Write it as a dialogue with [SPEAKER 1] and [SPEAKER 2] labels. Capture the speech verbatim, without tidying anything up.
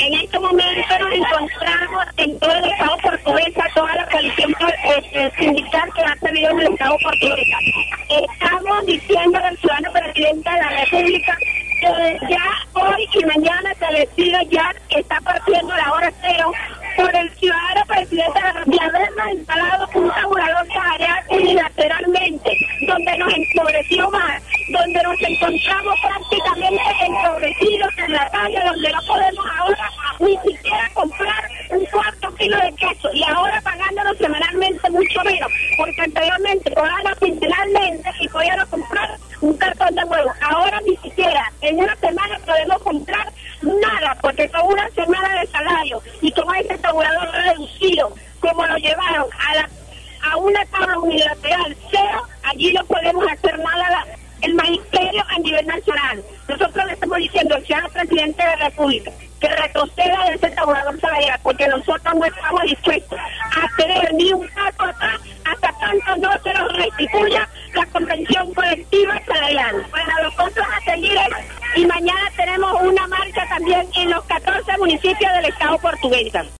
[SPEAKER 1] En este momento nos encontramos en todo el Estado portuguesa, toda la coalición eh, sindical que ha servido en el Estado portuguesa. Estamos diciendo al ciudadano presidente de la República que ya hoy y mañana se decide ya que está partiendo la hora cero por el ciudadano presidente de habernos instalado un tabulador salarial unilateralmente, donde nos empobreció más, donde nos encontramos prácticamente empobrecidos en la calle, donde no podemos ahora ni siquiera comprar un cuarto kilo de queso, y ahora pagándonos semanalmente mucho menos, porque anteriormente cobramos quincenalmente y podíamos comprar un cartón de huevo. Ahora ni siquiera en una semana podemos comprar nada, porque con una semana de salario y con ese tabulador reducido, como lo llevaron a la a una tabla unilateral cero, allí no podemos hacer nada la, el magisterio a nivel nacional. Nosotros le estamos diciendo al ciudadano presidente de la República que retroceda de ese tabulador salarial, porque nosotros no estamos dispuestos a tener ni un paso atrás hasta tanto no se nos restituya la convención colectiva salarial. Bueno, nosotros a seguir y mañana tenemos una marcha también en los catorce municipios del Estado portugués.